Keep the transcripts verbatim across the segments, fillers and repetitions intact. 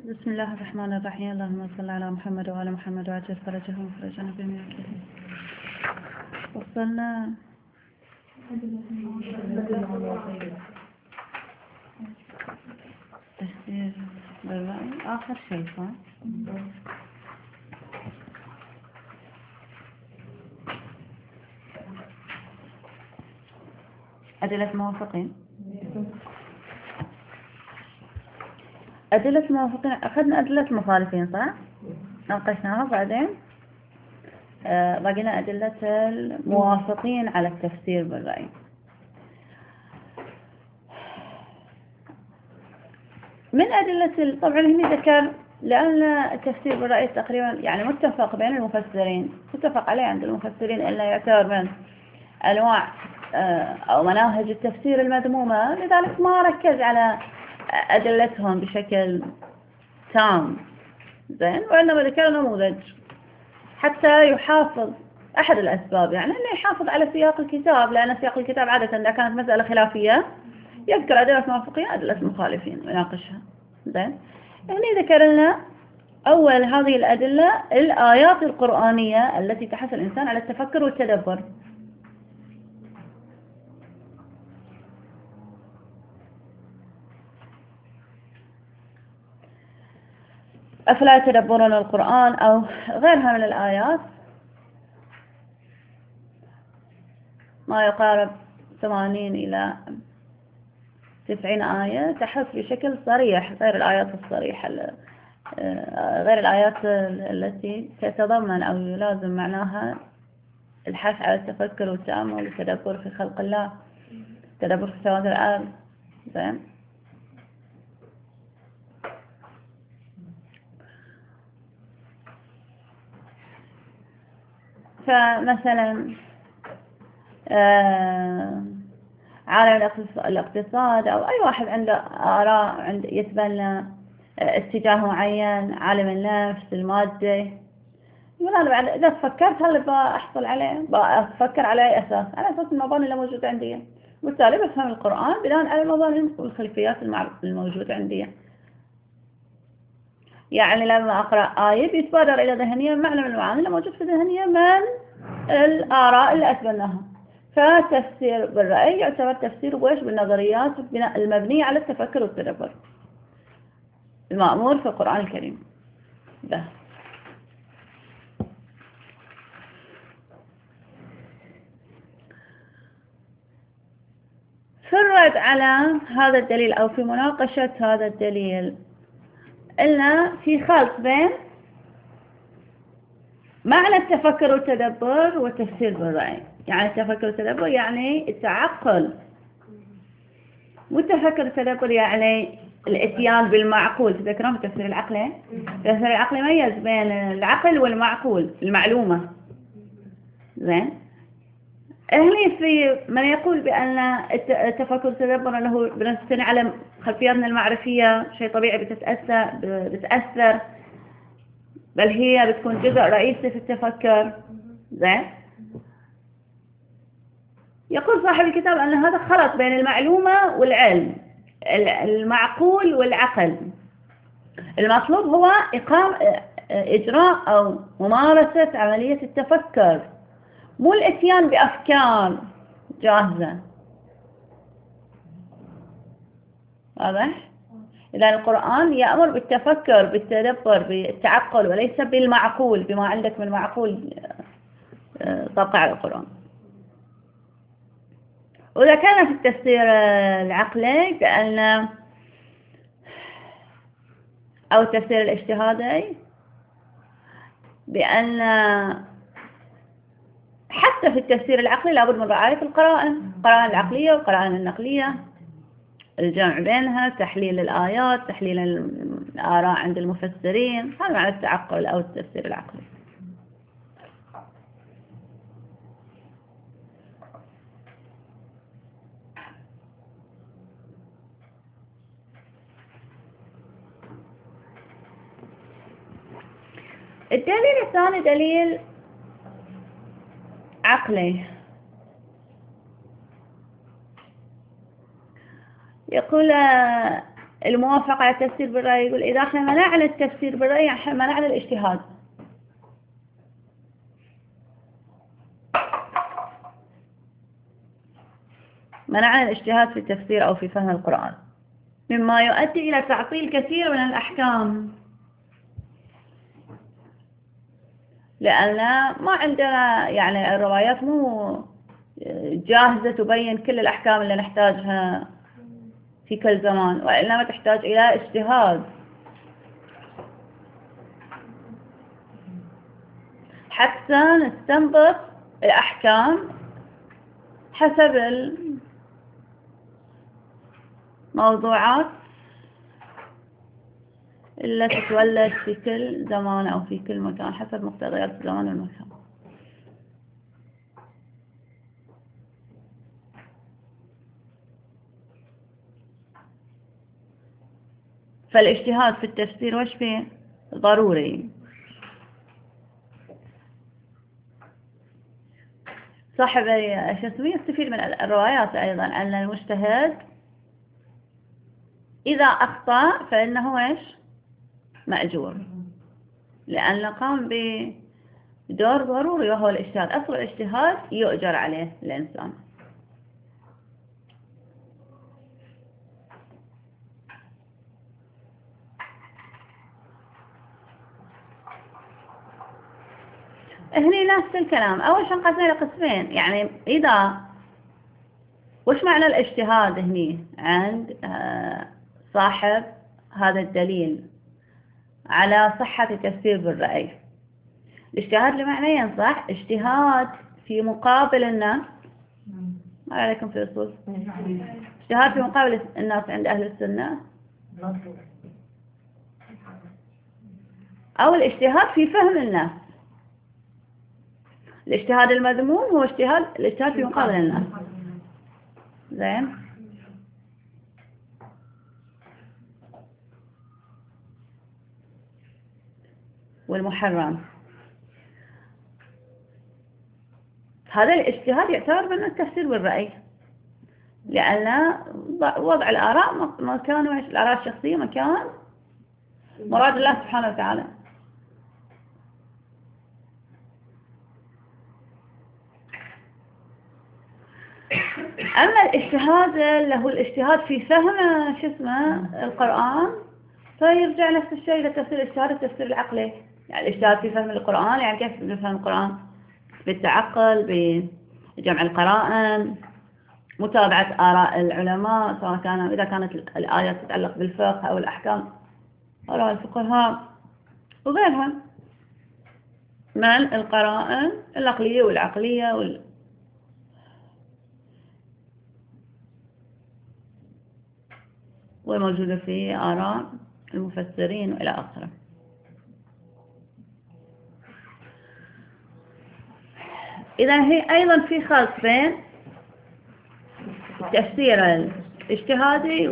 بسم الله الرحمن الرحيم. اللهم صل على محمد وعلى محمد وعجل فرجهم وفرجنا بهم يا كريم. وصلنا تفسير بالرأي آخر شيء صح؟ أدلة موافقين. أدلة موافقين أخذنا أدلة مخالفين صح؟ ناقشناها بعدين آه بقينا أدلة الموافقين على التفسير بالرأي. من أدلة طبعا هنا ذكر لأن التفسير بالرأي تقريبا يعني متفق بين المفسرين، متفق عليه عند المفسرين إلا يعتبر من أنواع أو مناهج التفسير المذمومة، لذلك ما ركز على أدلتهم بشكل تام زين، وإنما ذكر نموذج حتى يحافظ أحد الأسباب يعني أنه يحافظ على سياق الكتاب، لأن سياق الكتاب عادة إذا كانت مسألة خلافية يذكر أدلة الموافقين أدلة المخالفين ويناقشها زين. يعني ذكر لنا أول هذه الأدلة الآيات القرآنية التي تحث الإنسان على التفكر والتدبر. أفلا يتدبرون القرآن أو غيرها من الآيات، ما يقارب ثمانين إلى تسعين آية تحث بشكل صريح، غير الآيات الصريحة غير الآيات التي تتضمن أو يلازم معناها الحث على التفكر والتأمل والتدبر في خلق الله، التدبر في سواد الأرض زين. فمثلا آه عالم الاقتصاد أو أي واحد عنده آراء عند يتبنى اتجاه معين، عالم النفس، المادة، يقول أنا بعد إذا فكرت هل بأحصل عليه، بأفكر على أي أساس؟ على أساس المباني اللي موجودة عندي، وبالتالي بفهم القرآن بناء على المباني والخلفيات الموجودة عندي. يعني لما أقرأ آية بيتبادر إلى ذهنية معنى من المعاني اللي موجود في ذهنية من الآراء اللي أتبناها. فتفسير بالرأي يعتبر تفسير ويش بالنظريات المبنية على التفكر والتدبر المأمور في القرآن الكريم ده. في الرد على هذا الدليل أو في مناقشة هذا الدليل قلنا في خلط بين معنى التفكر والتدبر والتفسير بالرأي. يعني التفكر والتدبر يعني التعقل، والتفكر والتدبر يعني الاتيان بالمعقول. تذكرون التفسير العقلي؟ التفسير العقلي يميز بين العقل والمعقول، المعلومة زين. هني في من يقول بأن التفكر والتدبر أنه بنستنى على خلفياتنا المعرفية شيء طبيعي بتتأثر بتتأثر بل هي بتكون جزء رئيسي في التفكر زين. يقول صاحب الكتاب أن هذا خلط بين المعلومة والعلم، المعقول والعقل. المطلوب هو إقام إجراء أو ممارسة عملية التفكر، مو الاتيان بأفكار جاهزة. واضح؟ إذا القرآن يأمر بالتفكر بالتدبر بالتعقل وليس بالمعقول، بما عندك من معقول طبق على القرآن. وإذا كان في التفسير العقلي بأن أو التفسير الاجتهادي بأن حتى في التفسير العقلي لابد من رعاية القرائن، القرائن العقلية والقرائن النقلية، الجمع بينها، تحليل الآيات، تحليل الآراء عند المفسرين. هذا معنى التعقل أو التفسير العقلي. الدليل الثاني دليل عقلي. يقول الموافقة على التفسير بالرأي يقول إذا احنا منعنا التفسير بالرأي احنا منعنا الاجتهاد. منعنا الاجتهاد في التفسير أو في فهم القرآن، مما يؤدي إلى تعطيل كثير من الأحكام، لأن ما عندنا يعني الروايات مو جاهزة تبين كل الأحكام اللي نحتاجها في كل زمان، وإنما تحتاج إلى اجتهاد حتى نستنبط الأحكام حسب الموضوعات التي تولد في كل زمان أو في كل مكان حسب مقتضيات الزمان والمكان. فالاجتهاد في التفسير وش فيه؟ ضروري. صاحب شو اسمه يستفيد من الروايات أيضا أن المجتهد إذا أخطأ فإنه إيش؟ مأجور، لأنه قام بدور ضروري وهو الاجتهاد. أصل الاجتهاد يؤجر عليه الإنسان. هني نفس الكلام. أول شيء انقسم إلى قسمين، يعني إذا وش معنى الاجتهاد هني عند صاحب هذا الدليل على صحة التفسير بالرأي؟ الاجتهاد لمعنيين صح؟ اجتهاد في مقابل الناس، ما عليكم في الأصول، اجتهاد في مقابل الناس عند أهل السنة، أو الاجتهاد في فهم الناس. الاجتهاد المذموم هو اجتهاد الاجتهاد في مقابل الناس. زين. والمحرم هذا الاجتهاد يعتبر من التفسير بالرأي، لأن وضع الآراء مكان الآراء الشخصية مكان مراد الله سبحانه وتعالى. أما الاجتهاد اللي هو الاجتهاد في فهم شو اسمه القرآن فيرجع نفس الشيء لتفسير الاجتهاد التفسير العقلي. يعني الاجتهاد في فهم القرآن يعني كيف نفهم القرآن؟ بالتعقل، بجمع القرائن، متابعة آراء العلماء، سواء كان إذا كانت الآيات تتعلق بالفقه أو الأحكام آراء الفقهاء وغيرها من القرائن العقلية والعقلية وال والموجودة في آراء المفسرين وإلى آخره. إذا هي أيضا في خلط بين التفسير الاجتهادي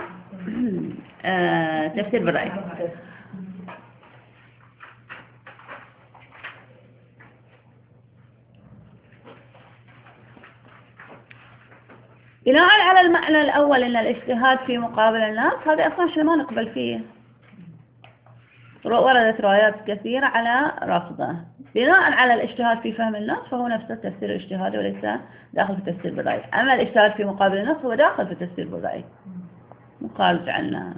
وتفسير بالرأي. بناء على المعنى الأول أن الاجتهاد في مقابل الناس، هذا أصلا شيء ما نقبل فيه، وردت روايات كثيرة على رفضه. بناء على الاجتهاد في فهم الناس فهو نفس التفسير الاجتهادي وليس داخل في التفسير بالرأي. أما الاجتهاد في مقابل الناس هو داخل في التفسير بالرأي مخالف عنه،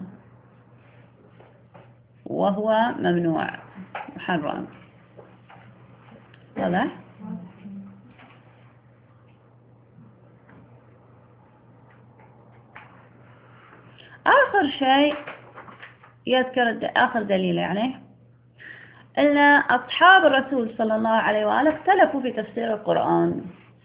وهو ممنوع محرم. واضح؟ آخر شيء يذكر آخر دليل يعني أن أصحاب الرسول صلى الله عليه وآله اختلفوا في تفسير القرآن.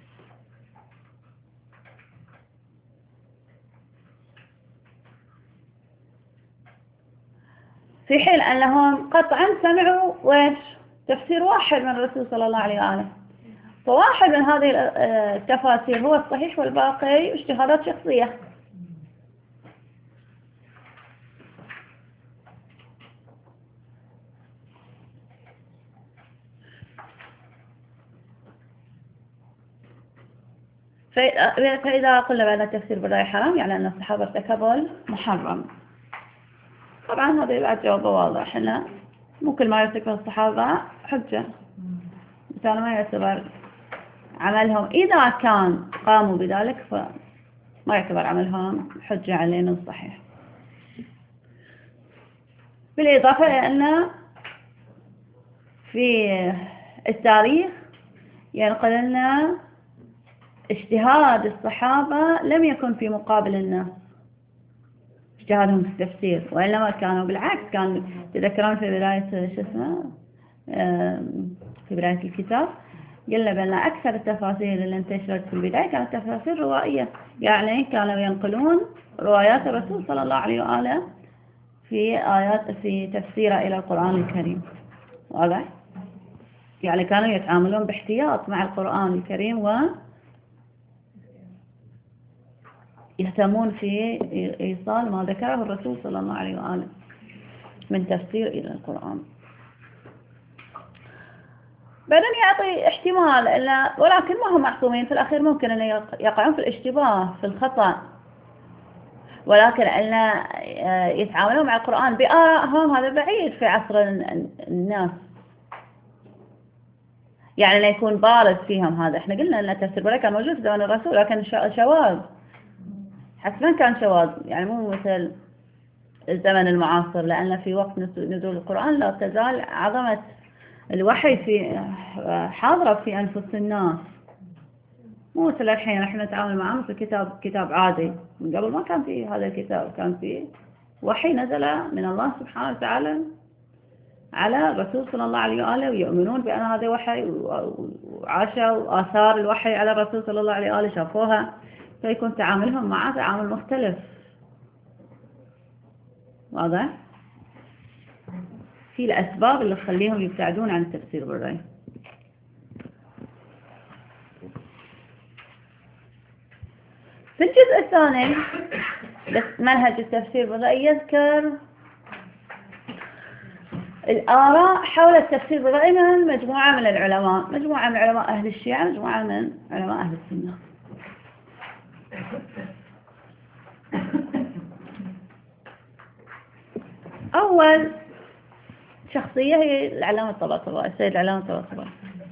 في حين أنهم قطعا سمعوا ويش تفسير واحد من الرسول صلى الله عليه وآله، فواحد من هذه التفاسير هو الصحيح والباقي اجتهادات شخصية. فإذا قلنا بأن التفسير بالرأي حرام يعني أن الصحابة ارتكبوا المحرم. طبعا هذا بعد جوابه واضح، إنه مو كل ما يرتكبه الصحابة حجة، بالتالي ما يعتبر عملهم إذا كان قاموا بذلك فما يعتبر عملهم حجة علينا الصحيح. بالإضافة إلى أن في التاريخ ينقل لنا اجتهاد الصحابة لم يكن في مقابل الناس اجتهادهم في التفسير، وإنما كانوا بالعكس. كان تذكرون في بداية شو اسمه في بداية الكتاب قلنا بأن أكثر التفاسير اللي انتشرت في البداية كانت تفاسير روائية، يعني كانوا ينقلون روايات الرسول صلى الله عليه وآله في آيات في تفسيره إلى القرآن الكريم. واضح؟ يعني كانوا يتعاملون باحتياط مع القرآن الكريم ويهتمون في إيصال ما ذكره الرسول صلى الله عليه وآله من تفسير إلى القرآن. بعدين يعطي احتمال إلا ولكن ما هم معصومين، في الأخير ممكن أن يقعون في الاشتباه في الخطأ، ولكن أن يتعاملون مع القرآن بآرائهم هذا بعيد في عصر الناس، يعني لا يكون بارز فيهم. هذا احنا قلنا أن تفسير بلا كان موجود في زمن الرسول لكن شواذ، حسنا كان شواذ، يعني مو مثل الزمن المعاصر، لأن في وقت نزول القرآن لا تزال عظمة الوحي في حاضرة في أنفس الناس، مو مثل الحين نحن نتعامل معه مثل كتاب كتاب عادي. من قبل ما كان في هذا الكتاب، كان في وحي نزل من الله سبحانه وتعالى على الرسول صلى الله عليه وآله، ويؤمنون بأن هذا وحي، وعاشوا آثار الوحي على الرسول صلى الله عليه وآله، شافوها، فيكون تعاملهم معه تعامل مختلف. واضح؟ في الأسباب اللي تخليهم يبتعدون عن التفسير بالرأي. في الجزء الثاني منهج التفسير بالرأي يذكر الآراء حول التفسير بالرأي من مجموعة من العلماء، مجموعة من علماء أهل الشيعة، مجموعة من علماء أهل السنة. أول شخصية هي العلامة الطباطبائي، السيد العلامة الطباطبائي.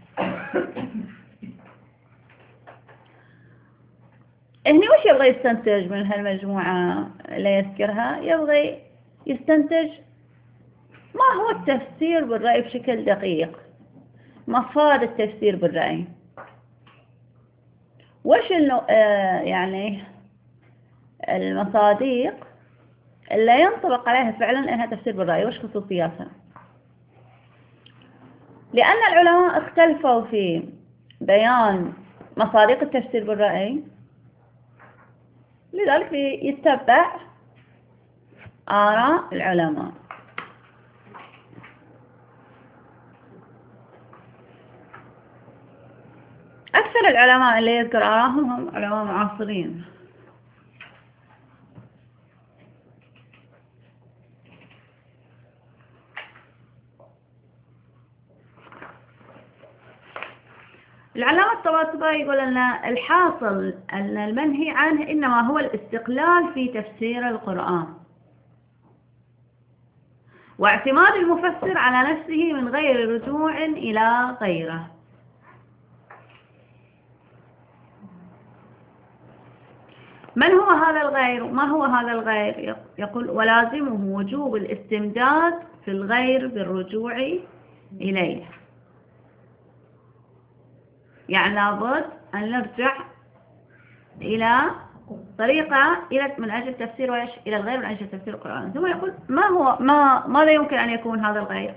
هنا وش يبغى يستنتج من هالمجموعة اللي يذكرها؟ يبغى يستنتج ما هو التفسير بالرأي بشكل دقيق، مفاد التفسير بالرأي، وش آه يعني المصادق اللي ينطبق عليها فعلا انها تفسير بالرأي، وش خصوصياتها. لأن العلماء اختلفوا في بيان مصادق التفسير بالرأي، لذلك يتبع آراء العلماء. أكثر العلماء اللي يذكر آراءهم هم علماء معاصرين. العلامة الطباطبائي يقول أن الحاصل أن المنهي عنه إنما هو الاستقلال في تفسير القرآن، واعتماد المفسر على نفسه من غير رجوع إلى غيره. من هو هذا الغير؟ ما هو هذا الغير؟ يقول ولازمه وجوب الاستمداد في الغير بالرجوع إليه، يعني لابد أن نرجع إلى طريقة إلى من أجل تفسير وإيش إلى الغير من أجل تفسير القرآن. ثم يقول ما هو ما ماذا يمكن أن يكون هذا الغير؟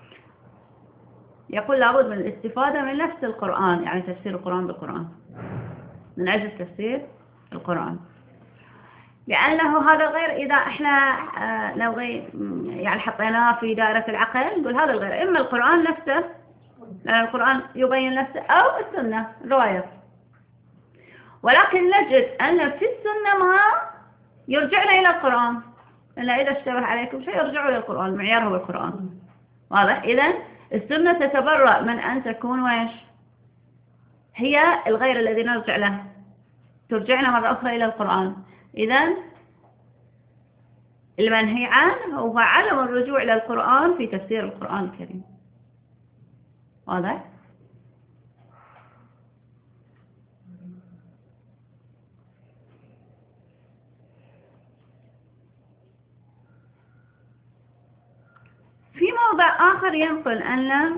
يقول لابد من الاستفادة من نفس القرآن، يعني تفسير القرآن بالقرآن من أجل تفسير القرآن، لأنه هذا الغير إذا إحنا نبغي يعني حطيناه في دائرة العقل نقول هذا الغير إما القرآن نفسه، لأن القرآن يبين نفسه، أو السنة الرواية. ولكن نجد أن في السنة ما يرجعنا إلى القرآن، إلا إذا اشتبه عليكم شيء يرجعوا إلى القرآن، المعيار هو القرآن. واضح؟ إذن السنة تتبرأ من أن تكون ويش هي الغير الذي نرجع له، ترجعنا مرة أخرى إلى القرآن. إذن المنهي عنه هو عدم الرجوع إلى القرآن في تفسير القرآن الكريم. واضح؟ في موضع آخر ينقل أن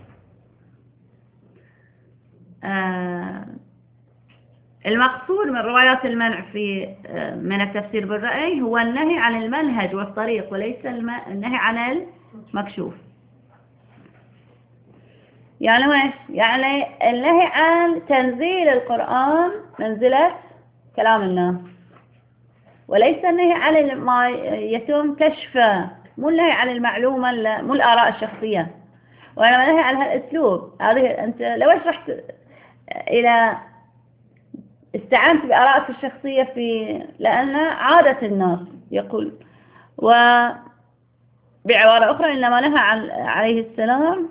آه المقصود من روايات المنع في آه من التفسير بالرأي هو النهي عن المنهج والطريق، وليس النهي عن المكشوف. يعني ويش؟ يعني النهي عن تنزيل القرآن منزلة كلام الناس، وليس النهي عن ما يتم كشفه، مو النهي عن المعلومة، مو الآراء الشخصية، وأنا النهي عن هالأسلوب. هذه أنت لو رحت إلى استعنت بآرائك الشخصية في لأن عادة الناس يقول. وبعبارة أخرى إنما نهى عن عليه السلام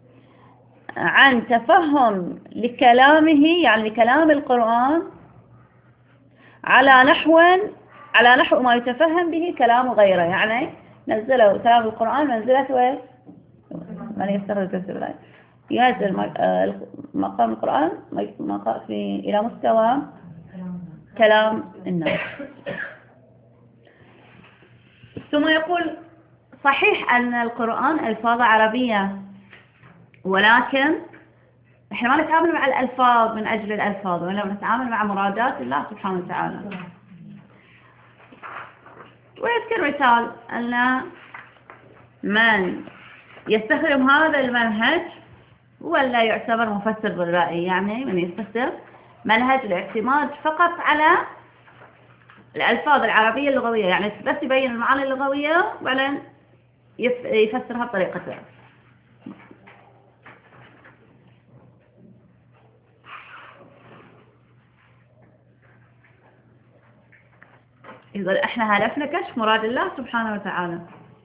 عن تفهم لكلامه، يعني لكلام القرآن على نحو على نحو ما يتفهم به كلام غيره. يعني نزله كلام القرآن منزلة وين؟ من يستخرج تفسير الآية ينزل مقام القرآن في إلى مستوى كلام الناس. ثم يقول صحيح أن القرآن ألفاظ عربية، ولكن احنا ما نتعامل مع الألفاظ من أجل الألفاظ، وإنما نتعامل مع مرادات الله سبحانه وتعالى. ويذكر مثال أن من يستخدم هذا المنهج هو لا يعتبر مفسر بالرأي، يعني من يستخدم منهج الاعتماد فقط على الألفاظ العربية اللغوية، يعني بس يبين المعاني اللغوية وبعدين يفسرها بطريقته. يقول احنا هدفنا كشف مراد الله سبحانه وتعالى،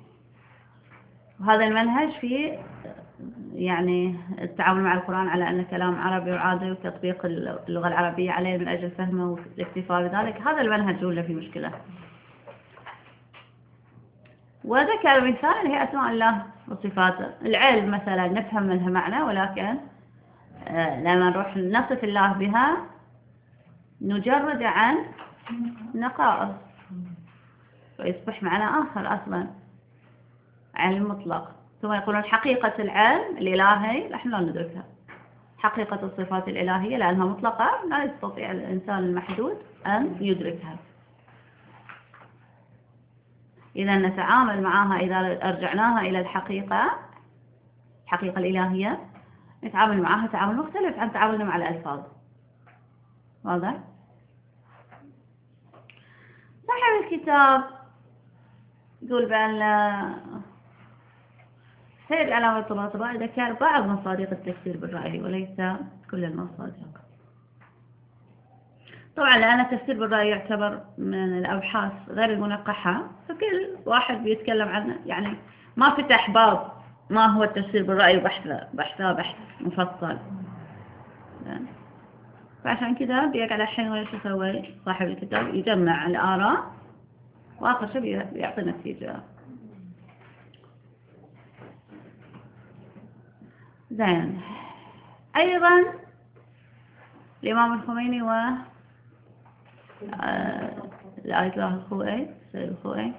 وهذا المنهج في يعني التعامل مع القرآن على أنه كلام عربي وعادي، وتطبيق اللغة العربية عليه من أجل فهمه والاكتفاء بذلك. هذا المنهج هو اللي فيه مشكلة. وذكر مثال هي أسماء الله وصفاته. العلم مثلا نفهم منها معنى، ولكن لما نروح نصف الله بها نجرد عن نقائص، ويصبح معنى آخر أصلا، علم مطلق. ثم يقولون حقيقة العلم الإلهي نحن لا ندركها، حقيقة الصفات الإلهية لأنها مطلقة لا يستطيع الإنسان المحدود أن يدركها. إذا نتعامل معها، إذا أرجعناها إلى الحقيقة الحقيقة الإلهية، نتعامل معها تعامل مختلف عن تعاملنا مع الألفاظ. واضح؟ صاحب الكتاب يقول بأن سيد العلامة الطباطبائي ذكر بعض مصادق التفسير بالرأي وليس كل المصادق. طبعا لأن التفسير بالرأي يعتبر من الأبحاث غير المنقحة، فكل واحد بيتكلم عنه، يعني ما فتح باب ما هو التفسير بالرأي وبحثه بحثه بحث مفصل. فعشان كذا بيقعد الحين ولا شو يسوي صاحب الكتاب؟ يجمع الآراء وآخر شيء بيعطي نتيجة. زين. أيضا الإمام الخميني و الآية الله الخوئي سيد الخوئي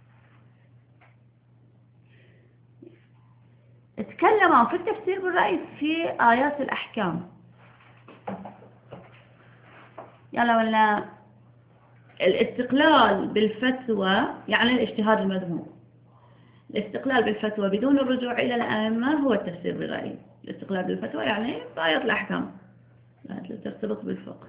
اتكلموا في التفسير بالرأي في آيات الأحكام. يعني ولا الاستقلال بالفتوى يعني الاجتهاد المذموم. الاستقلال بالفتوى بدون الرجوع إلى الأئمة هو التفسير بالرأي. الاستقلال بالفتوى يعني آيات الأحكام لا ترتبط بالفقه.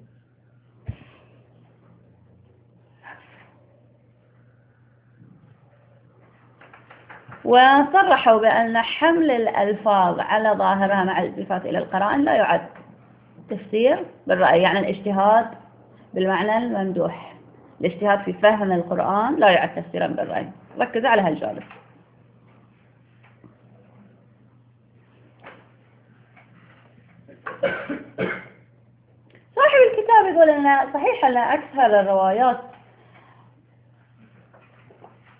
وصرحوا بأن حمل الألفاظ على ظاهرها مع الالتفات إلى القرائن لا يعد تفسير بالرأي، يعني الاجتهاد بالمعنى الممدوح، الاجتهاد في فهم القرآن لا يعد تفسيرا بالرأي. ركزوا على هالجانب. صاحب الكتاب يقول أن صحيح أن أكثر الروايات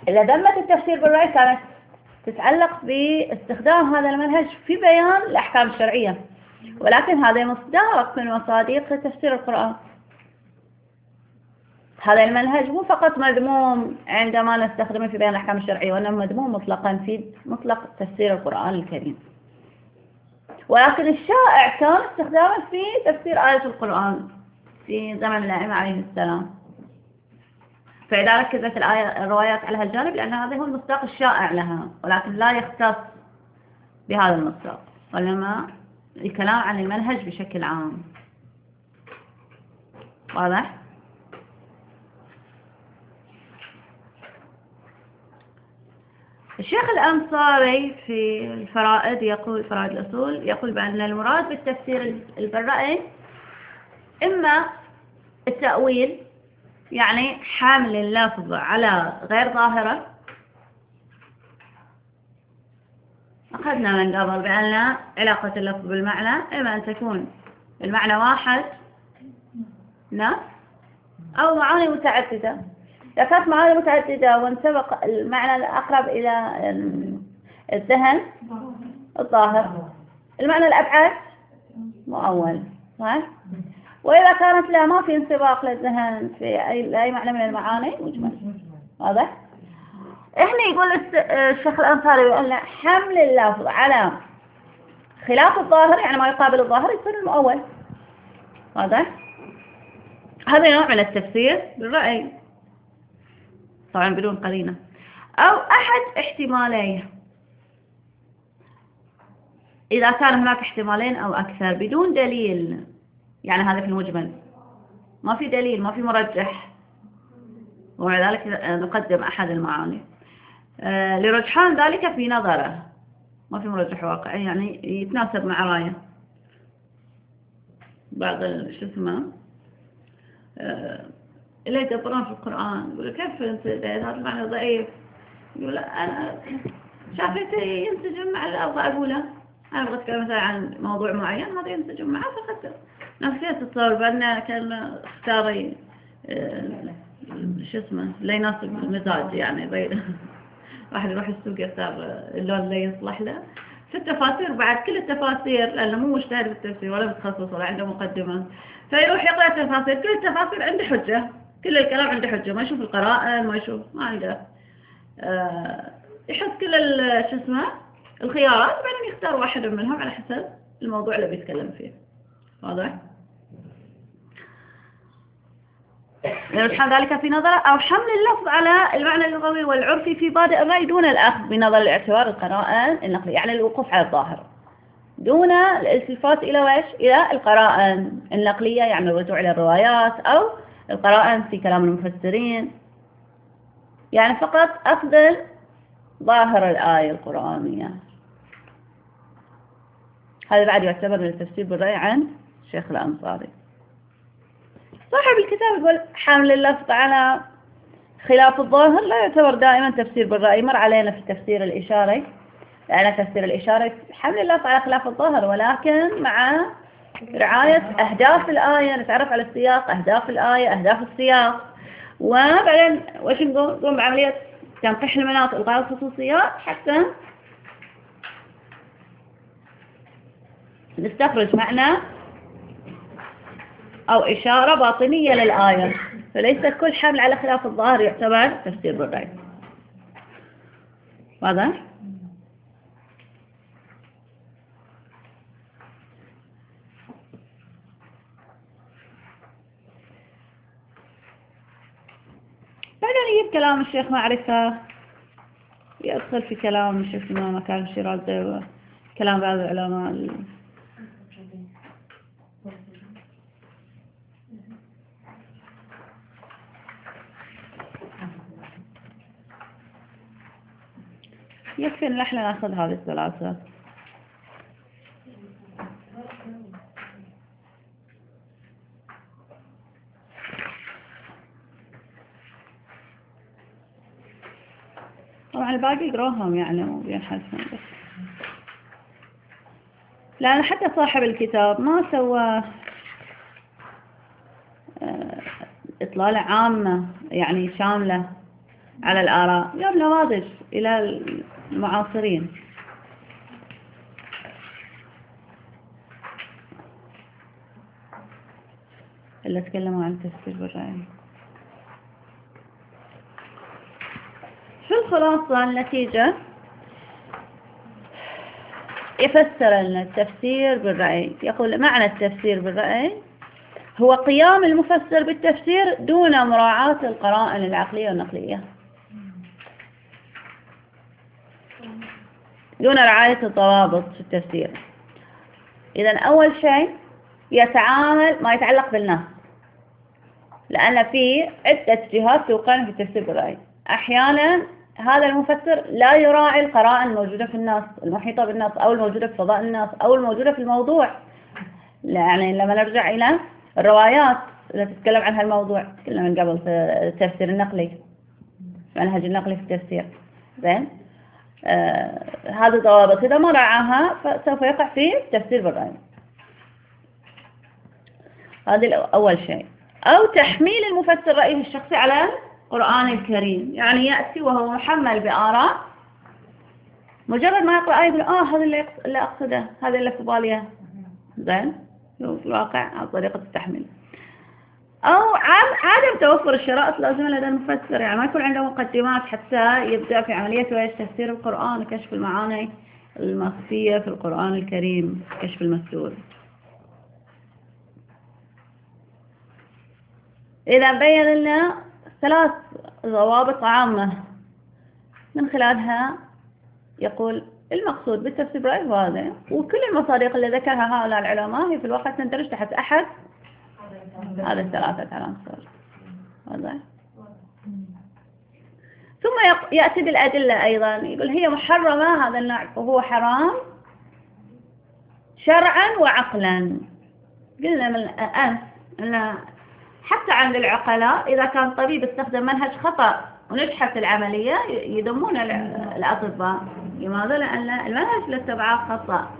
إذا ذمة التفسير بالرأي كانت تتعلق باستخدام هذا المنهج في بيان الأحكام الشرعية، ولكن هذا مصداق من مصادق تفسير القرآن. هذا المنهج مو فقط مذموم عندما نستخدمه في بيان الأحكام الشرعية، وإنما مذموم مطلقا في مطلق تفسير القرآن الكريم. ولكن الشائع كان استخدامه في تفسير آية القرآن في زمن الأئمة عليه السلام. فإذا ركزت الآية الروايات على هالجانب لأن هذا هو المصداق الشائع لها، ولكن لا يختص بهذا المصداق، وإنما الكلام عن المنهج بشكل عام. واضح؟ الشيخ الأنصاري في الفرائد يقول، فرائد الأصول، يقول بأن المراد بالتفسير البرائي إما التأويل، يعني حامل اللفظ على غير ظاهرة. أخذنا من قبل بأن علاقة اللفظ بالمعنى إما أن تكون المعنى واحد نعم أو معاني متعددة. إذا كانت معاني متعددة وانسبق المعنى الأقرب إلى الذهن الظاهر، المعنى الأبعد مؤول، صح؟ وإذا كانت لا ما في انسباق للذهن في أي, أي معنى من المعاني مجمل. واضح؟ إحنا يقول الشيخ الأنصاري أن حمل اللفظ على خلاف الظاهر، يعني ما يقابل الظاهر، يصير المؤول. واضح؟ هذا نوع من التفسير بالرأي، طبعا بدون قرينة، أو أحد احتمالين. إذا كان هناك احتمالين أو أكثر بدون دليل، يعني هذا في المجمل ما في دليل، ما في مرجح، ومع ذلك نقدم أحد المعاني آه لرجحان ذلك في نظره، ما في مرجح واقعي، يعني يتناسب مع رايه. بعض شو اسمه آه اللي يدبرون في القرآن يقول كيف هذا المعنى ضعيف، يقول أنا شافتي ينسجم مع اللي أبغى أقوله، أنا أبغى أتكلم مثلا عن موضوع معين هذا ينسجم معه فقدر نفسية تتصور بأن كلمة اختاري شو اسمه لا يناسب المزاج، يعني بين واحد يروح السوق يختار اللون اللي يصلح له. في التفاسير بعد كل التفاسير، لأنه مو مجتهد بالتفسير ولا متخصص ولا عنده مقدمة، فيروح يقرأ التفاسير، كل التفاسير عنده حجة، كل الكلام عنده حجة، ما يشوف القرائن، ما يشوف، ما عنده آه يحط كل شو اسمه الخيارات، وبعدين يختار واحد منهم على حسب الموضوع اللي بيتكلم فيه. واضح؟ يرجحان ذلك في نظره، أو حمل اللفظ على المعنى اللغوي والعرفي في بادئ الرأي دون الأخذ بنظر الاعتبار القرائن النقلية، يعني الوقوف على الظاهر دون الالتفات إلى وش؟ إلى القرائن النقلية، يعني الرجوع إلى الروايات أو القرائن في كلام المفسرين، يعني فقط أخذ ظاهر الآية القرآنية. هذا بعد يعتبر من التفسير بالرأي عند الشيخ الأنصاري. صاحب الكتاب يقول حامل اللفظ على خلاف الظاهر لا يعتبر دائما تفسير بالرأي. مر علينا في التفسير الإشاري، لأن تفسير الإشاري حمل اللفظ على خلاف الظاهر، ولكن مع رعاية أهداف الآية، نتعرف على السياق، أهداف الآية، أهداف السياق، وبعدين وش نقوم نقوم بعملية تنقيح المناطق، إلغاء الخصوصيات، حتى نستخرج معنى أو إشارة باطنية للآية. فليس كل حمل على خلاف الظاهر يعتبر تفسير بالرأي. واضح؟ بعدين يجيب كلام الشيخ معرفة، يدخل في كلام الشيخ إمام مكان الشيرازي وكلام بعض العلماء. يكفي ان احنا ناخذ هذه الثلاثة. طبعا الباقي يقروهم يعني مو بينحسن، بس لأن حتى صاحب الكتاب ما سوى إطلالة عامة يعني شاملة على الآراء، جاب نماذج إلى المعاصرين. اللي تكلموا عن التفسير بالرأي. في الخلاصة النتيجة يفسر لنا التفسير بالرأي، يقول معنى التفسير بالرأي هو قيام المفسر بالتفسير دون مراعاة القرائن العقلية والنقلية، دون رعاية الضوابط في التفسير. إذن أول شيء يتعامل ما يتعلق بالنص، لأن في عدة جهات توقعن في التفسير بالرأي. أحيانا هذا المفسر لا يراعي القرائن الموجودة في النص، المحيطة بالنص، أو الموجودة في فضاء النص، أو الموجودة في الموضوع. يعني لما نرجع إلى الروايات التي تتكلم عن هالموضوع، تكلم من قبل في التفسير النقلي، المنهج النقلي في التفسير. زين، آه هذه ضوابط إذا ما راعاها فسوف يقع في التفسير بالرأي. هذا أول شيء. أو تحميل المفسر رأيه الشخصي على القرآن الكريم، يعني يأتي وهو محمل بآراء، مجرد ما يقرأ آية يقول آه هذا اللي أقصده، هذا اللي في بالي. زين، في الواقع على طريقة التحميل. أو عدم توفر الشرائط اللازمة لدى المفسر، يعني ما يكون عنده مقدمات حتى يبدأ في عملية تفسير القرآن، كشف المعاني المخفية في القرآن الكريم، كشف المستور. إذا بين لنا ثلاث ضوابط عامة من خلالها يقول المقصود بالتفسير بالرأي هو هذا، وكل المصادق اللي ذكرها هؤلاء العلماء هي في الواقع تندرج تحت أحد هذه الثلاثة عناصر. واضح؟ ثم يأتي بالأدلة أيضا، يقول هي محرمة هذا النوع وهو حرام شرعا وعقلا. قلنا من أمس أن حتى عند العقلاء إذا كان طبيب استخدم منهج خطأ ونجحت العملية يذمون الأطباء. لماذا؟ لأن المنهج اللي اتبعه خطأ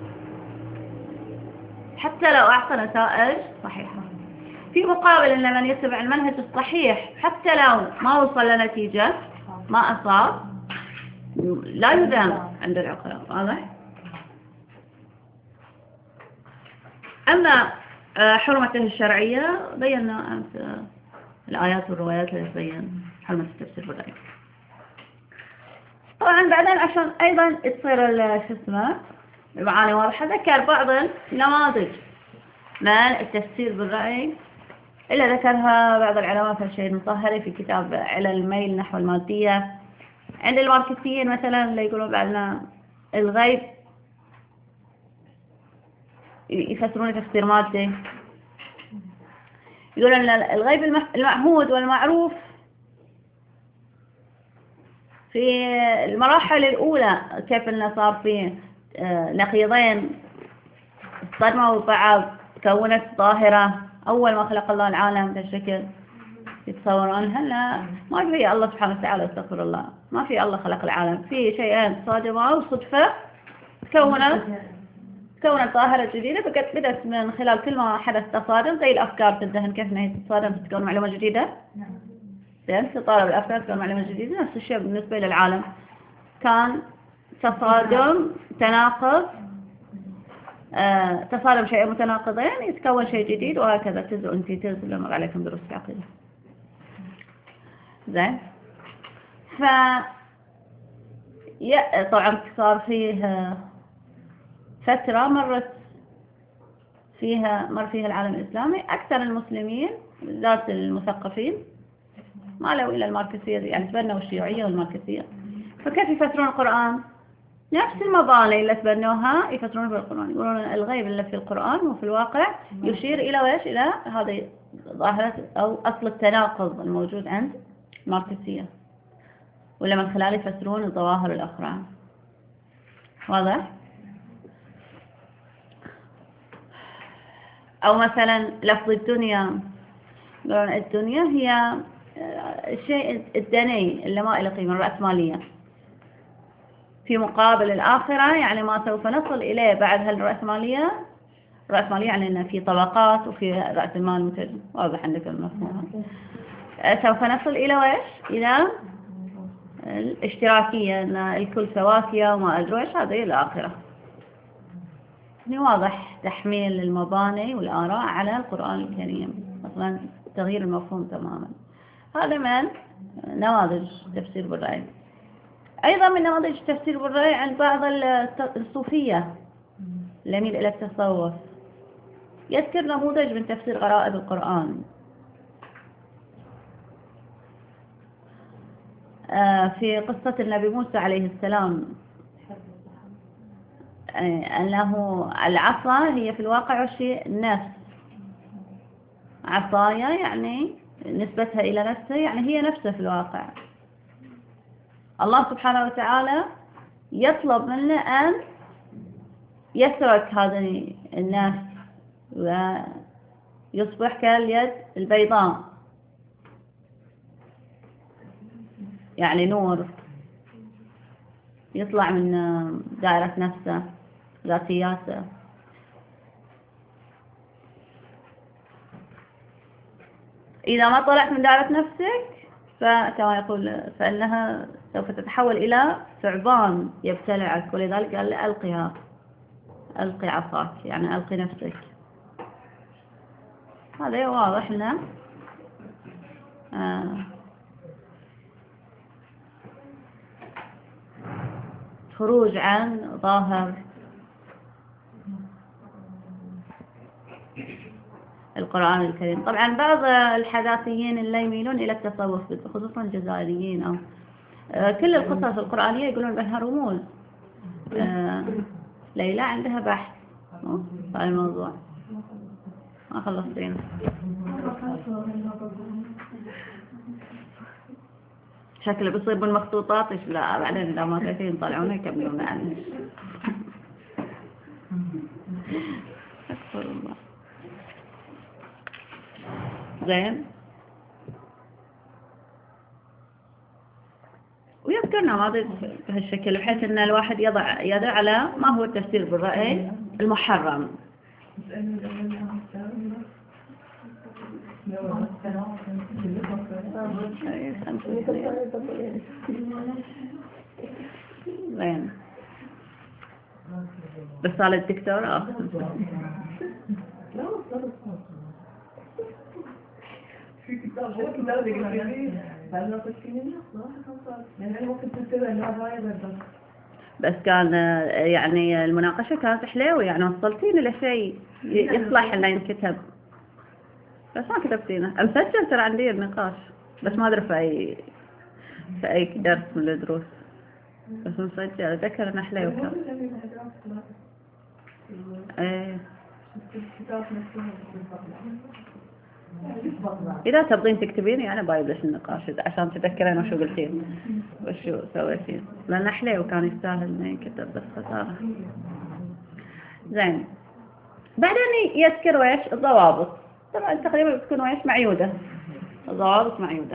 حتى لو أعطى نتائج صحيحة. في مقابل أن من يتبع المنهج الصحيح حتى لو ما وصل لنتيجة، ما أصاب، لا يذم عند العقلاء. واضح؟ أما حرمته الشرعية بينا أمس الآيات والروايات اللي تبين حرمة التفسير بالرأي. طبعا بعدين عشان أيضا تصير شو اسمه المعاني واضحة، ذكر بعض النماذج من التفسير بالرأي إلا ذكرها بعض العلماء في الشيء المطهري في كتاب علل الميل نحو المادية. عند الماركسيين مثلا اللي يقولون بعدنا الغيب يفسرون تفسير مادي، يقولون أن الغيب المعهود والمعروف في المراحل الأولى كيف أنه صار في نقيضين اصطدموا ببعض كونت ظاهرة. أول ما خلق الله العالم بهالشكل يتصورون هلا ما في الله سبحانه وتعالى، استغفر الله، ما في الله خلق العالم، في شيئين صادمة وصدفة تكونت تكونت ظاهرة جديدة. فقد بدأت من خلال كل ما حدث تصادم زي الأفكار تدهن، كيف أنها تتصادم تكون معلومة جديدة. زين، تطالب الأفكار تكون معلومة جديدة. نفس الشيء بالنسبة للعالم، كان تصادم تناقض، آه، تصادم شيء متناقضين يتكون شيء جديد، وهكذا تزرع أنت تزرع مر عليكم دروس عقيدة. زين، ف طبعا صار فيه فترة مرت فيها مر فيها العالم الإسلامي أكثر المسلمين ذات المثقفين مالوا إلى الماركسية، يعني تبنوا الشيوعية والماركسية. فكيف يفسرون القرآن؟ نفس المباني اللي تبنوها يفسرون بالقرآن، يقولون الغيب اللي في القرآن وفي الواقع يشير إلى ويش إلى هذه ظاهرة أو أصل التناقض الموجود عند الماركسية، ولا من خلاله يفسرون الظواهر الأخرى. واضح؟ أو مثلا لفظ الدنيا، يقولون الدنيا هي الشيء الدني اللي ما له قيمة، الرأسمالية، في مقابل الآخرة يعني ما سوف نصل إليه بعد هالرأسمالية. الرأسمالية يعني أن في طبقات وفي رأس المال متجه. واضح عندك المفهوم؟ سوف نصل إلى ويش؟ إلى الاشتراكية أن الكل سواسية وما أدري إيش هذا إلى آخره. يعني واضح تحميل المباني والآراء على القرآن الكريم، مثلا تغيير المفهوم تماما. هذا من نماذج تفسير بالرأي. أيضا من نماذج التفسير بالرأي عند بعض الصوفية اللي يميل إلى التصوف، يذكر نموذج من تفسير غرائب القرآن. في قصة النبي موسى عليه السلام، أنه العصا هي في الواقع شيء نفس، عصايا يعني نسبتها إلى نفسه، يعني هي نفسه في الواقع. الله سبحانه وتعالى يطلب منه أن يترك هذه النفس ويصبح كاليد البيضاء، يعني نور يطلع من دائرة نفسه ذاتياته. إذا ما طلعت من دائرة نفسك فكما يقول فإنها سوف تتحول إلى ثعبان يبتلعك، ولذلك قال لي ألقها، ألقي عصاك، يعني ألقي نفسك. هذا واضح لنا آه. خروج عن ظاهر القرآن الكريم. طبعا بعض الحداثيين اللي يميلون إلى التصوف خصوصا الجزائريين أو آه كل القصص القرآنية يقولون بأنها رموز. آه ليلى عندها بحث في الموضوع، ما خلصتين. شكله بيصير بالمخطوطات. لا بعدين إذا ما تأتين طلعونا يكملون عنه. أكبر الله. زين. ويذكرنا ماضي بهالشكل بحيث أن الواحد يضع يده على ما هو التفسير بالرأي المحرم. زين. رسالة دكتوراه. في كتاب هو كتاب الإنجليزي بعد ما تسكيني يعني ممكن تكتب إنها هاي بس بس كان يعني المناقشة كانت حلوة، يعني وصلتيني لشيء يصلح إنه ينكتب، بس ما كتبتينه. مسجل ترى عندي النقاش، بس ما أدري في أي في أي درس من الدروس، بس مسجل. أذكر إنه حلوة كان. إيه. إذا تبغين تكتبيني أنا بايبلش النقاش عشان تذكرين وشو قلتين وشو سويتين، لأن حلي وكان يستاهل إنه ينكتب بس خسارة. زين. بعدين يذكر ويش الضوابط. طبعا تقريبا بتكون ويش معيودة، الضوابط معيودة.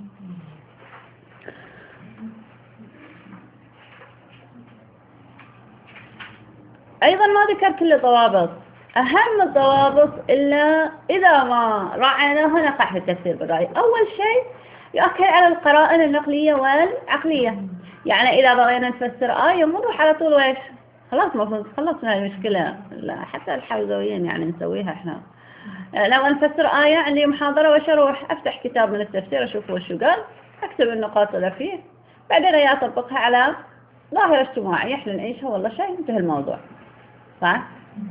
أيضا ما ذكر كل الضوابط. أهم الضوابط إلا إذا ما راعيناها نقع في التفسير بالرأي. أول شيء يؤكد على القرائن النقلية والعقلية. يعني إذا بغينا نفسر آية مو نروح على طول ويش خلاص ما خلصنا هاي المشكلة. لا حتى الحوزويين يعني نسويها إحنا. لو نفسر آية عندي محاضرة وش أروح أفتح كتاب من التفسير أشوف وش قال، أكتب النقاط اللي فيه، بعدين أجي أطبقها على ظاهرة اجتماعية إحنا نعيشها والله شيء انتهى الموضوع. صح؟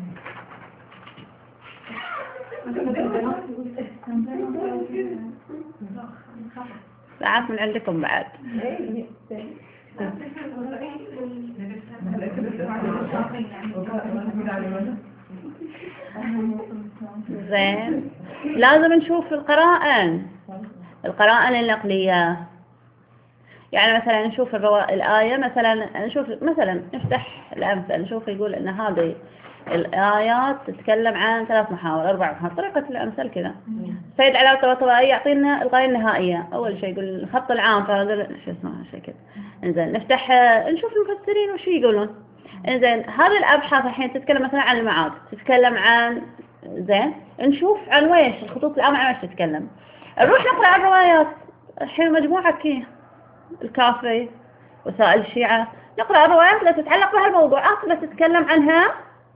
ساعات من عندكم بعد. زين. لازم نشوف القرائن القرائن النقلية. يعني مثلا نشوف الروا... الآية مثلا نشوف مثلا نفتح الأمثل نشوف يقول إن هذه الآيات تتكلم عن ثلاث محاور أربع محاور، طريقة الأمثال كذا. سيد علاء الطباطبائي يعطينا الغاية النهائية. أول شيء يقول الخط العام فهذا شو اسمه شيء كذا. إنزين نفتح نشوف المفسرين وش يقولون. إنزين هذه الأبحاث الحين تتكلم مثلا عن المعاد، تتكلم عن زين نشوف عن ويش الخطوط العامة عن ويش تتكلم. نروح نقرأ الروايات الحين مجموعة كي الكافي، وسائل الشيعة، نقرأ الروايات التي تتعلق بهالموضوعات التي تتكلم عنها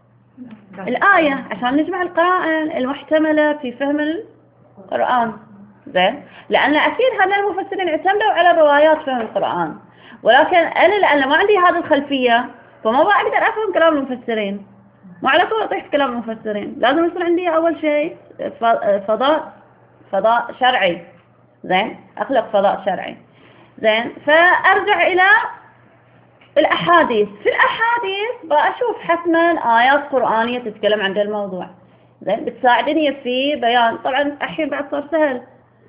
الآية عشان نجمع القرائن المحتملة في فهم القرآن. زين، لأن أكيد هذا المفسرين اعتمدوا على الروايات فهم القرآن، ولكن أنا لأن ما عندي هذه الخلفية فما بقدر أفهم كلام المفسرين، ما على طول أطيح كلام المفسرين، لازم يصير عندي أول شيء فضاء فضاء شرعي. زين، أخلق فضاء شرعي. زين، فأرجع إلى الأحاديث. في الأحاديث بأشوف حتما آيات قرآنية تتكلم عن هذا الموضوع. زين، بتساعدني في بيان. طبعا الحين بعد صار سهل،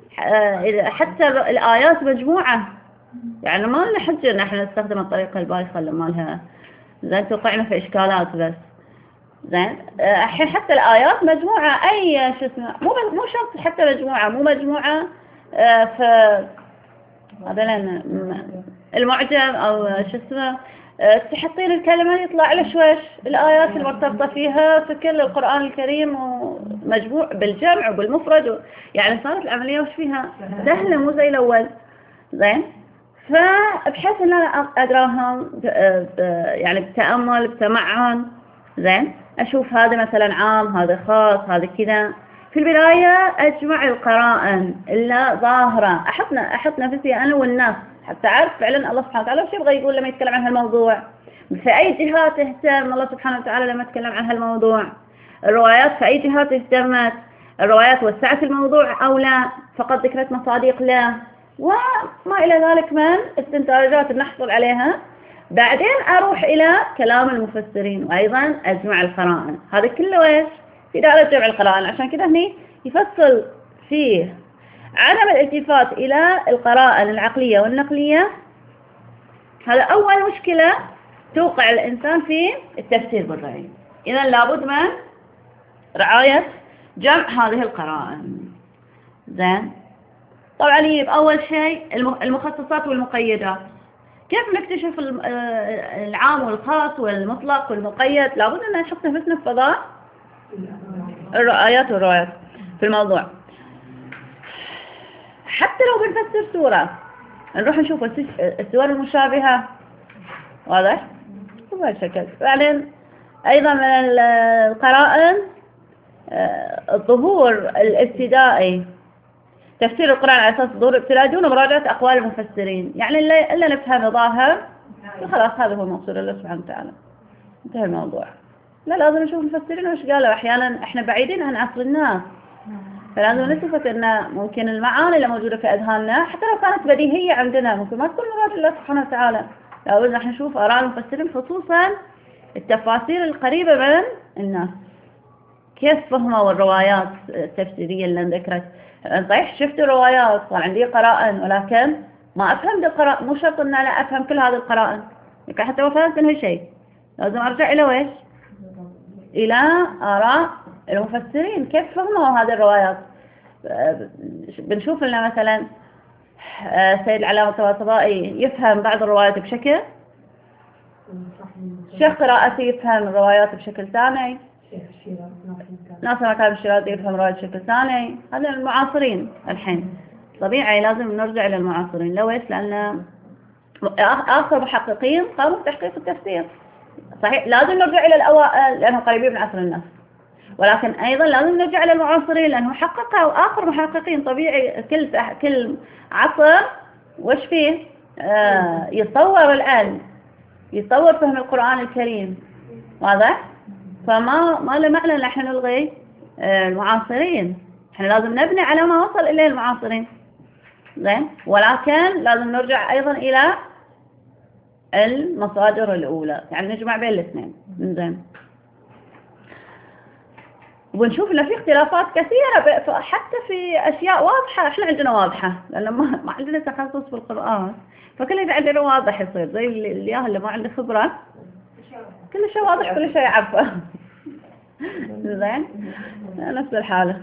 حتى الآيات مجموعة، يعني ما لنا حجة إن احنا نستخدم الطريقة البايخة اللي مالها زين توقعنا في إشكالات بس. زين، الحين حتى الآيات مجموعة، أي شو اسمه، مو مو شرط حتى مجموعة، مو مجموعة ف هذا لنا المعجم أو شو اسمه، تحطين الكلمة يطلع له شويش الآيات المرتبطة فيها في كل القرآن الكريم، ومجموع بالجمع وبالمفرد و... يعني صارت العملية وش فيها سهلة، مو زي الأول. زين، فبحيث ان انا اقراها يعني بتأمل بتمعن. زين، اشوف هذا مثلا عام، هذا خاص، هذا كذا. في البداية اجمع القرائن اللي ظاهرة، احط احط نفسي انا والناس حتى اعرف فعلا الله سبحانه وتعالى وش يبغى يقول لما يتكلم عن هالموضوع، في اي جهات تهتم الله سبحانه وتعالى لما يتكلم عن هالموضوع، الروايات في اي جهات اهتمت، الروايات وسعت الموضوع او لا، فقط ذكرت مصادق لا، وما إلى ذلك من استنتاجات نحصل عليها. بعدين أروح إلى كلام المفسرين، وأيضا أجمع القرائن. هذا كله ويش في دائرة جمع القرائن. عشان كده هني يفصل فيه عدم الالتفات إلى القرائن العقلية والنقلية. هذا أول مشكلة توقع الإنسان في التفسير بالرأي. إذا لابد من رعاية جمع هذه القرائن. زين، طبعا يجب أول شيء المخصصات والمقيدات. كيف نكتشف العام والخاص والمطلق والمقيد؟ لابد أن نشوف نفسنا في فضاء الرآيات والروايات في الموضوع. حتى لو بنفسر سورة نروح نشوف السور المشابهة، واضح؟ بهالشكل. بعدين أيضا من القرائن الظهور الابتدائي، تفسير القرآن على أساس ظهور ابتدائي دون مراجعة أقوال المفسرين. يعني إلا, إلا نفهم ظاهر خلاص هذا هو المقصود الله سبحانه وتعالى، انتهى الموضوع. لا، لازم نشوف المفسرين وش قالوا. أحيانا إحنا بعيدين عن عصر الناس، فلازم نثبت أن ممكن المعاني اللي موجودة في أذهاننا حتى لو كانت بديهية عندنا ممكن ما تكون مراد الله سبحانه وتعالى. لابد نحن نشوف آراء المفسرين، خصوصا التفاسير القريبة من الناس، كيف فهموا الروايات التفسيرية اللي ذكرت. صحيح شفت الروايات صار عندي قرائن، ولكن ما أفهم القرائن، مو شرط أن أنا أفهم كل هذه القرائن، لكن حتى ما فهمت منها شيء لازم أرجع إلى ويش؟ إلى آراء المفسرين، كيف فهموا هذه الروايات. بنشوف لنا مثلا سيد العلامة الطباطبائي يفهم بعض الروايات بشكل، شيخ قراءتي يفهم الروايات بشكل ثاني، ناصر مكارم الشيرازي يفهم رواية بشكل ثاني. هذا المعاصرين الحين طبيعي لازم نرجع إلى المعاصرين. لو إيش؟ لأن آخر محققين قاموا بتحقيق التفسير. صحيح لازم نرجع إلى الأوائل لأنهم قريبين من عصر الناس، ولكن أيضا لازم نرجع إلى المعاصرين لأنه حققوا آخر محققين. طبيعي كل كل عصر وش فيه آه يتطور العلم، يتطور فهم القرآن الكريم، واضح؟ فما ما له معنى ان احنا نلغي المعاصرين، احنا لازم نبني على ما وصل اليه المعاصرين. زين، ولكن لازم نرجع ايضا الى المصادر الاولى، يعني نجمع بين الاثنين. زين، ونشوف ان في اختلافات كثيره حتى في اشياء واضحه احنا عندنا واضحه، لان ما, ما عندنا تخصص في القران، فكل اللي عندنا واضح يصير زي اللي اللي ما عنده خبره كل شيء واضح كل شيء عارفه. زين، نفس الحالة.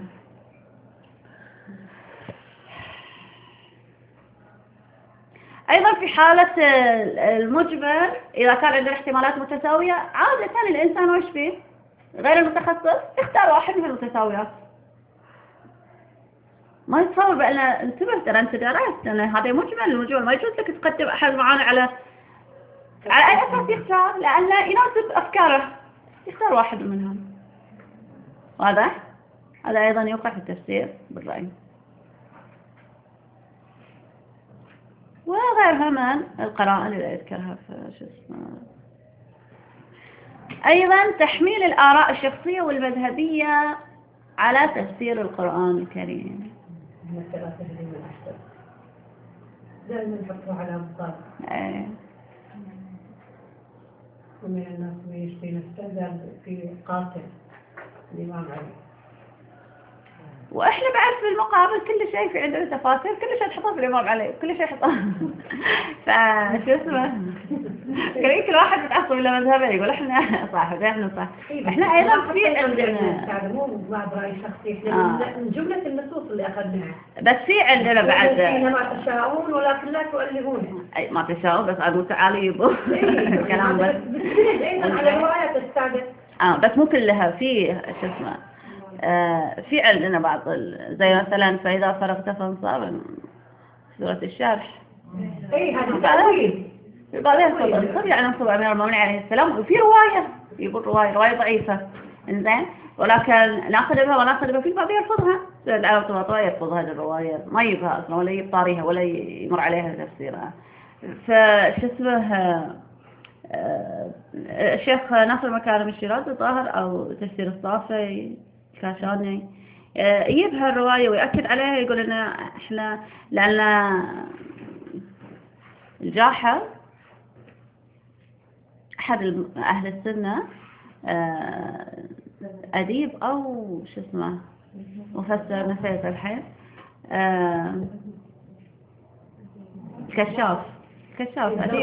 أيضا في حالة المجمل إذا كان عندنا احتمالات متساوية، عادة الإنسان وش فيه غير المتخصص يختار واحد من المتساويات. ما يتصور بأن انتبه ترى أنت درست أن هذا مجمل المجمل ما يجوز لك تقدم أحد معانا على على أي أساس يختار لأن يناسب أفكاره يختار واحد منهم. واضح؟ هذا أيضا يوقع في التفسير بالرأي. وغيرها من القراءة اللي أذكرها في شو اسمه. أيضا تحميل الآراء الشخصية والمذهبية على تفسير القرآن الكريم. دائما نحطه على مقام. ايه. ومن الناس ما يشتي نفسه في قاتل الإمام علي. واحنا بعد في المقابل كل شيء في عندنا تفاسير كل شيء تحطه في الإمام علي كل شيء يحطه. فشو اسمه كل كل واحد متعصب إلى مذهبه يقول احنا صح احنا صح. احنا ايضا في عندنا مو بعض رأي شخصي احنا من جملة النصوص اللي اخذناها. بس في عندنا بعد فينا ما تشاءون ولكن لا تؤلهون. اي ما تشاءون بس عاد متعالي يبو كلام بس. ايضا على رواية السادة. اه بس مو كلها في شو اسمه آه في عندنا بعض زي مثلا فإذا فرغت فانصب سورة الشرح. اي هذا تأويل. بعدين صب يعني نصب أمير المؤمنين عليه السلام وفي رواية يقول رواية رواية ضعيفة إنزين ولكن ناخذ بها وناخذ بها في بعض يرفضها سيد العرب طبعا يرفض هذه الرواية ما يبها أصلا ولا يبطاريها ولا يمر عليها تفسيرها. فشو اسمه آه الشيخ ناصر مكارم الشيرازي الظاهر أو تفسير الصافي كاشاني يجيبها الرواية ويأكد عليها يقول إن إحنا لأن الجاحة أحد أهل السنة أديب أو شو اسمه مفسر نسيت الحين كشاف كشاف أديب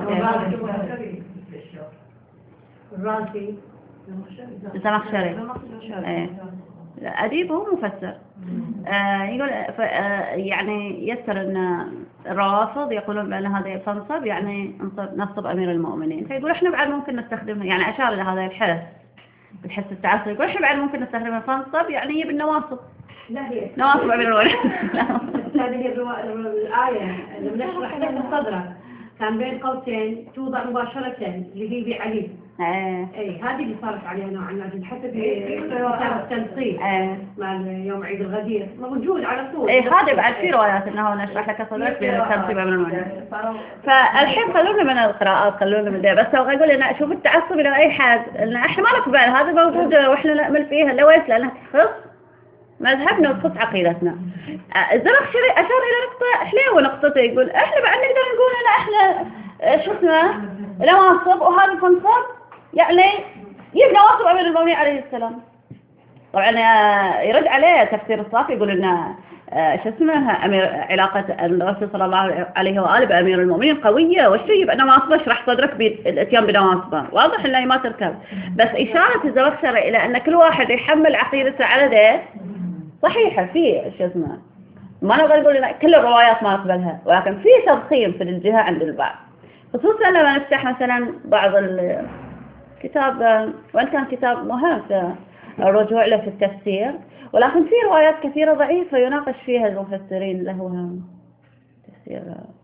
الرازي الزمخشري ايه أديب هو مفسر آه يقول آه يعني يذكر أن الروافض يقولون بأن هذا فانصب يعني نصب أمير المؤمنين فيقول إحنا بعد ممكن نستخدمها يعني أشار إلى هذا الحدث بالحس التعصب يقول إحنا بعد ممكن نستخدمها فانصب يعني يجيب النواصب لا هي نواصب أمير المؤمنين. هذه الآية اللي بنشرح لك الصدرة كان بين قوسين توضع مباشرة اللي هي بعلي. ايه اي هذه اللي صارت عليها نوعا ما حتى في كتاب التنصيب مع يوم عيد الغدير موجود على طول. اي هذا بعد في روايات انه نشرح لك صدرك بتنصيب من المؤمنين. فالحين خلونا من القراءات خلونا من ده بس ابغى اقول ان شوف التعصب الى اي حد ان احنا ما نقبل هذا موجود واحنا نأمل فيها لويش لانها تخص مذهبنا وتخص عقيدتنا. الزمخشري اشار الى نقطه حلوه نقطته يقول احنا بعد نقدر نقول ان احنا شو اسمه نواصب وهذا الفنصب يعني يبنى واصب أمير المؤمنين عليه السلام. طبعا يرد عليه تفسير الصافي يقول إن شو اسمه أمير علاقة الرسول صلى الله عليه وآله بأمير المؤمنين قوية والشيء بأنه ما أصبح اشرح صدرك بالاتيان بنواصبه واضح إنه ما تركب بس إشارة الزمخشري إلى أن كل واحد يحمل عقيدته على ذا صحيحة في شو اسمه ما نقدر نقول إن كل الروايات ما نقبلها ولكن في تضخيم في الجهة عند البعض خصوصا لما نفتح مثلا بعض الكتاب وإن كان كتاب مهم في الرجوع له في التفسير ولكن في روايات كثيرة ضعيفة يناقش فيها المفسرين له تفسير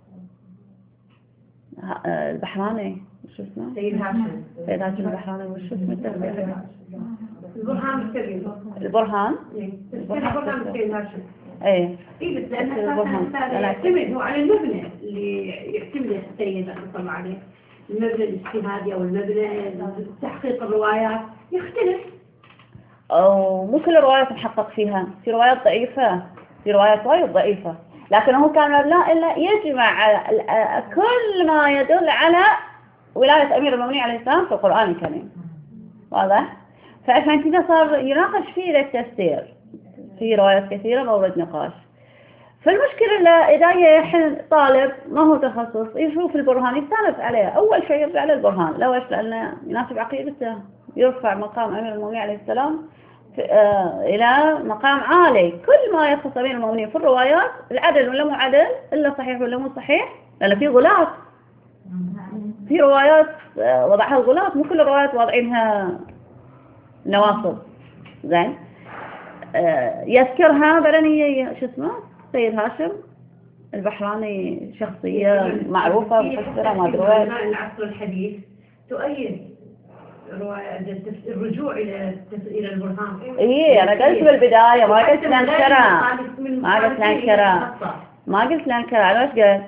البحراني شو اسمه؟ سيد هاشم سيد هاشم البحراني وش اسمه التفسير؟ البرهان الكبير البرهان؟ البرهان سيد هاشم ايه ايه بس لأن يعتمد هو على المبنى اللي يعتمد السيد رحمه الله عليه المبنى الاجتهادي او المبنى تحقيق الروايات يختلف أو مو كل الروايات نحقق فيها في روايات ضعيفة في روايات وايد ضعيفة لكن هو كان مبنى إلا يجمع كل ما يدل على ولاية أمير المؤمنين عليه السلام في القرآن الكريم واضح؟ فعشان كذا صار يناقش فيه للتفسير في روايات كثيرة مورد نقاش. فالمشكلة إذا يحن طالب ما هو تخصص يشوف البرهان يستانس عليه أول شيء يرجع للبرهان لو إيش لأنه يناسب عقيدته يرفع مقام أمير المؤمنين عليه السلام آه إلى مقام عالي كل ما يخص أمير المؤمنين في الروايات العدل ولا مو عدل إلا صحيح ولا مو صحيح لأن في غلاط في روايات آه وضعها الغلاط مو كل الروايات واضعينها نواصب زين آه يذكرها مثلا هي شو اسمه سيد هاشم البحراني، شخصية معروفة مفسرة ما أدري وين. العصر الحديث تؤيد الرجوع إلى إلى البرهان. إيه أنا قلت بالبداية ما قلت لانكرة، ما قلت لانكرة، ما قلت لانكرة. أنا وش قلت؟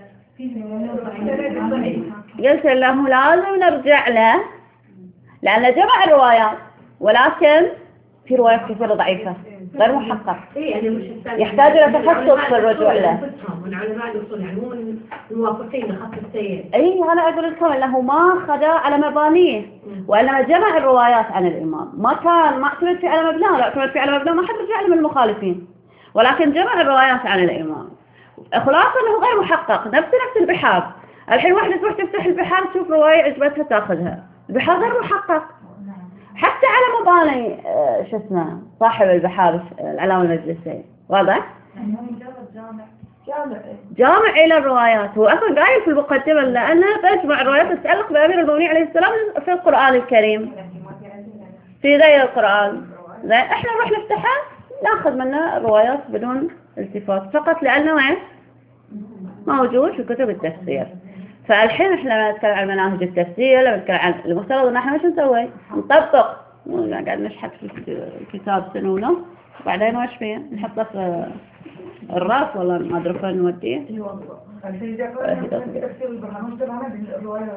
قلت له لازم نرجع له لأنه جمع الروايات، ولكن في روايات كثيرة ضعيفة غير محقق، يحتاج إلى تخصص في الرجوع له. من علماء الأصول يعني مو من الموافقين لخط السير. أي أنا أقول لكم أنه ما خدا على مبانيه، وإنما جمع الروايات عن الإمام، ما كان ما اعتمد في على مبناه، لا اعتمد في على مبناه ما حد رجع له من المخالفين، ولكن جمع الروايات عن الإمام. خلاصة أنه غير محقق، نفس نفس البحار. الحين واحدة تروح تفتح البحار تشوف رواية عجبتها تاخذها، البحار غير محقق. حتى على مباني آه شو اسمه صاحب البحار العلامة المجلسي، واضح؟ جامع جامع جامع إلى الروايات، هو أصلا قايل في المقدمة لأنه تجمع الروايات تتعلق بأمير المؤمنين عليه السلام في القرآن الكريم في غير القرآن. زين إحنا نروح نفتحها ناخذ منه الروايات بدون التفات فقط لأنه إيش موجود في كتب التفسير. فالحين إحنا لما نتكلم عن مناهج التفسير، لما نتكلم عن المفترض إن إحنا وش نسوي؟ نطبق، قاعد نشحت في الكتاب سنة ونص وبعدين وش فيه؟ نحطه في الراس والله ما أدري فين نوديه. الحين تفسير البرهان الرواية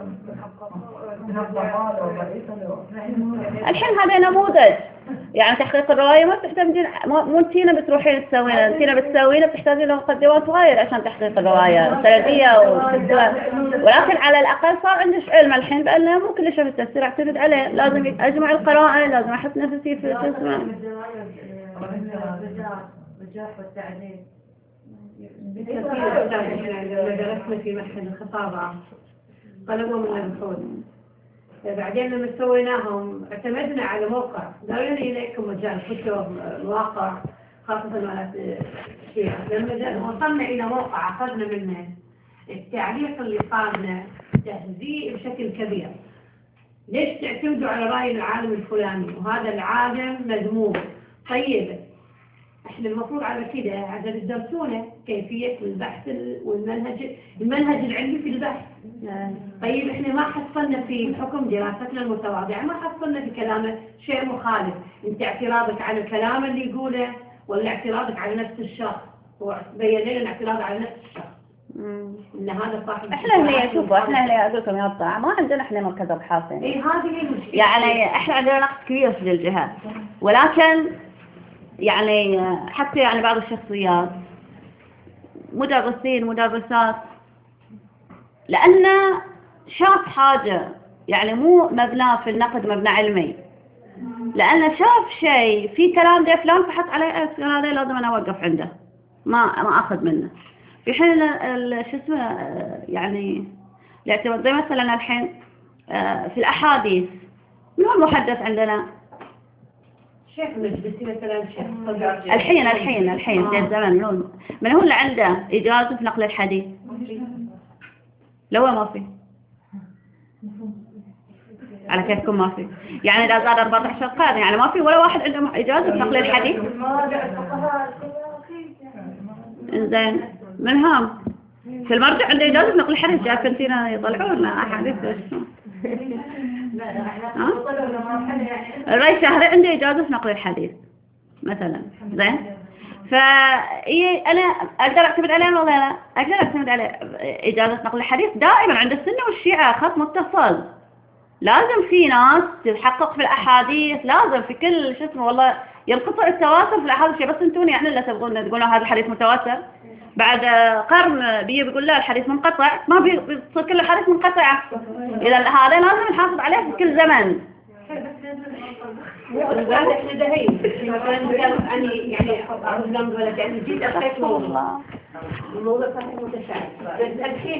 الحين هذا نموذج يعني تحقيق الرواية ما تحتاجين، مو انتينا بتروحين تسوينه، انتينا بتسوينه بتحتاجين مقدمات وايد عشان تحقيق الرواية سردية وتسوى. ولكن على الأقل صار عندش علم الحين بأنه مو كل شيء في التفسير اعتمد عليه، لازم أجمع القراءة، لازم أحط نفسي في اسمه الرجاح والتعديل. لما درسنا في معهد الخطابة طلبوا منا البحوث، بعدين لما سويناهم اعتمدنا على موقع قالوا لنا إليكم مجال كتب الواقع خاصة مالات الشيعة. لما وصلنا إلى موقع أخذنا منه التعليق اللي صارنا تهزيء بشكل كبير. ليش تعتمدوا على رأي العالم الفلاني وهذا العالم مذموم؟ طيب احنا المفروض على كده عشان تدرسونا كيفية البحث والمنهج المنهج العلمي في البحث. طيب احنا ما حصلنا في حكم دراستنا المتواضعة، ما حصلنا في كلامه شيء مخالف. انت اعتراضك على الكلام اللي يقوله ولا اعتراضك على نفس الشخص؟ هو بين لنا اعتراض على نفس الشخص. ان هذا صاحب احنا هنا شوفوا احنا هنا اقول لكم يا الطاعة ما عندنا احنا مركز ابحاث يعني. اي هذه هي المشكلة. يعني احنا عندنا نقص كبير في الجهات، ولكن يعني حتى يعني بعض الشخصيات مدرسين مدرسات لأنه شاف حاجة يعني مو مبنى في النقد مبنى علمي، لأنه شاف شيء في كلام ده فلان فحط عليه هذا لازم أنا أوقف عنده ما ما أخذ منه. في حين شو اسمه يعني الاعتماد زي مثلا الحين في الأحاديث من هو المحدث عندنا؟ شيخ مجلسي مثلا شيخ الحين الحين الحين في الزمن من هو اللي عنده إجازة في نقل الحديث؟ لو ما في على كيفكم ما في يعني إذا زاد أربعة عشر قرن يعني ما في ولا واحد عنده إجازة في نقل الحديث. إنزين من هم في المرجع عنده إجازة في نقل الحديث جاء كنتينا يطلعون أحاديث الرئيس شهري عنده إجازة في نقل الحديث مثلا. زين فإيه أنا أقدر أعتمد عليه ولا لا؟ أقدر أعتمد على إجازة نقل الحديث دائما عند السنة والشيعة خط متصل. لازم في ناس تحقق في الأحاديث، لازم في كل شو اسمه والله ينقطع التواتر في الأحاديث. بس انتوني يعني لا تبغون تقولون هذا الحديث متواتر بعد قرن بيجي بيقول لا الحديث منقطع، ما بيصير كل الحديث منقطعة. إذا هذا لازم نحافظ عليه في كل زمن. احنا دهين يعني يعني أعوذ بالله يعني جيت أخذت موضوع الموضوع صحيح متشابه.